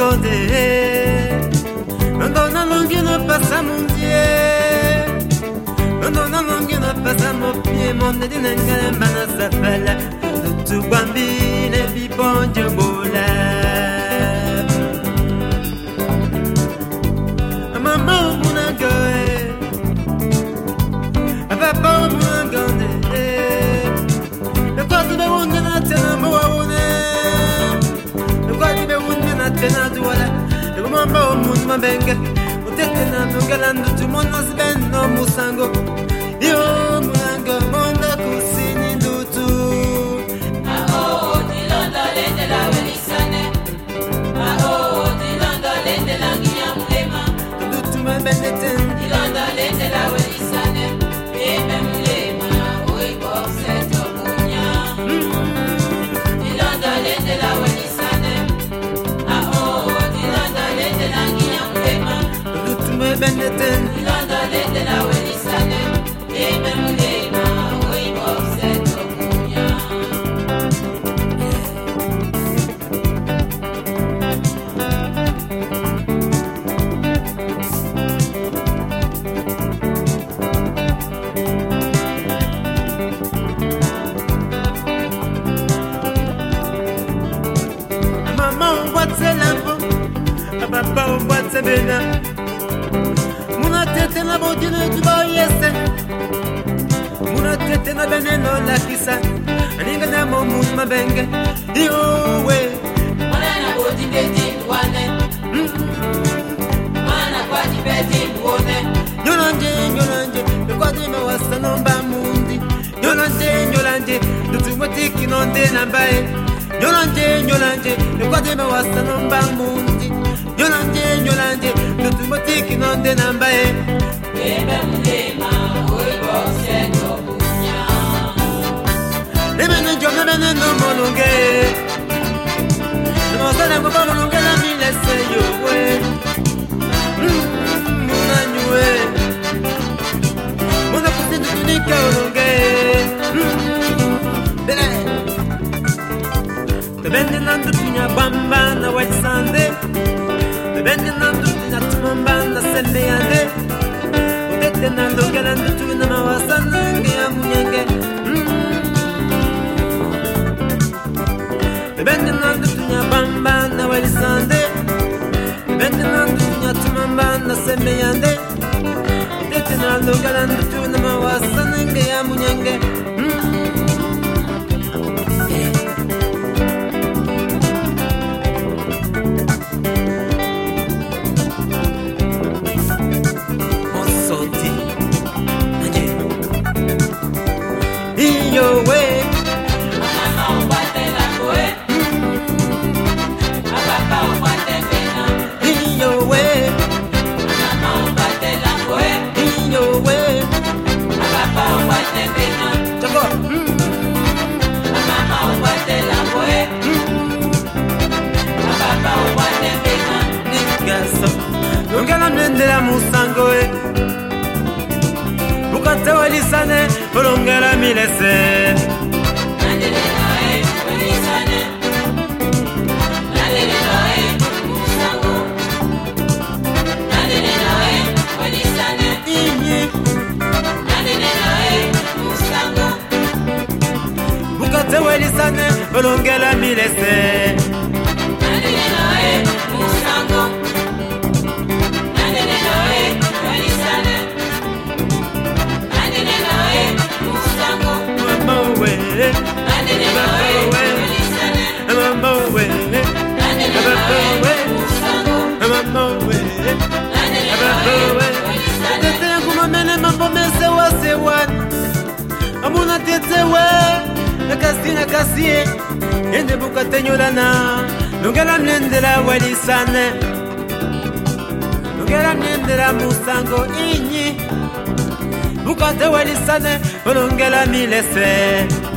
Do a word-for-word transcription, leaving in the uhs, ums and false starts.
gande. Non non non non viens pas à mon Dieu. Non non non non viens pas à mon pied. Mon nez n'engale mana safala. Tu bambine bi bonjo bola. Maman mon goe. Papa mon gande. Le quoi tu me wonde na tena mo wone. Le quoi tu me wonde na tena duala. Le mamba mon mabenga. Utete na ngalando tu mon nasben no musango. Yo munanga monda kusini ndutu. Ah oh, dilonda lende la welisane. Ah oh, dilonda lende la ngiamulema. Ndutu mbeneten. Dilonda lende la welisane. Ebe mulema, oi boxe to munya. Dilonda lende la welisane. Ah oh, dilonda lende la ngiamulema. Ndutu mbeneten. Dilonda lende la welisane. Ebe mulema, oi boxe to munya. Maman what's a lampo. Papa what's a bena. Muna tete na bodine tu ba yese. Muna tete na beneno la kisa. Aninga na mo mus mabenge. Yo we. Mwana na bodi beti wane. Mwana kwa di beti wane. Nyolanje nyolanje. Le kwa de me wasa nomba mundi. Nyolanje nyolanje. Dutu motiki nonde na bae. Nyolanje nyolanje. Le kwa de me wasa nomba mundi. Nyolanje nyolanje. Dutu motiki nonde na bae. Ebe mulema, oi boxe to munya. Nemene jo nemene no molunge. No sale mo molunge la mi lese yo we. Muna nyue. Muna kusindu tunika olunge. Bele. Te bende nandu tunya bamba na white sande. Te bende nandu tunya tumamba na sende yande. Utete nandu galandu tunya mawasana nge ya munyenge. Bende nandu tunya bamba na walisande. Bende nandu tunya tumamba na semeyande. Tete nandu galandu tunya mawasana nge ya munyenge. Monsoti Nanje Iyo we. Mama wate la koe. Papa wate pena. Iyo we. Mama wate la koe. Iyo we. Papa wate pena. Chako. Mama wate la koe. Papa wate pena. Nigaso Nongela mnendela musango e. Bukate walisane Olongela milese. Nandele noe, welisane. Nandele noe, musango. Nandele noe, welisane. Inyi Nandele noe, musango. Bukate walisane Olongela milese. Nandele noe, musango. Nandele noe, welisane. Nandele noe, musango. Mama we. Nandele noe, welisane. Mama we. Nandele noe, musango. Mama we. Nandele noe, welisane. Tete yangu mamene mambo mesewa sewa. Amuna tete we. Nakasi nakasi. Ende bukate nyolana. Nongela mnendela walisane. Nongela mnendela musango inyi. Bukate walisane. Olongela milese.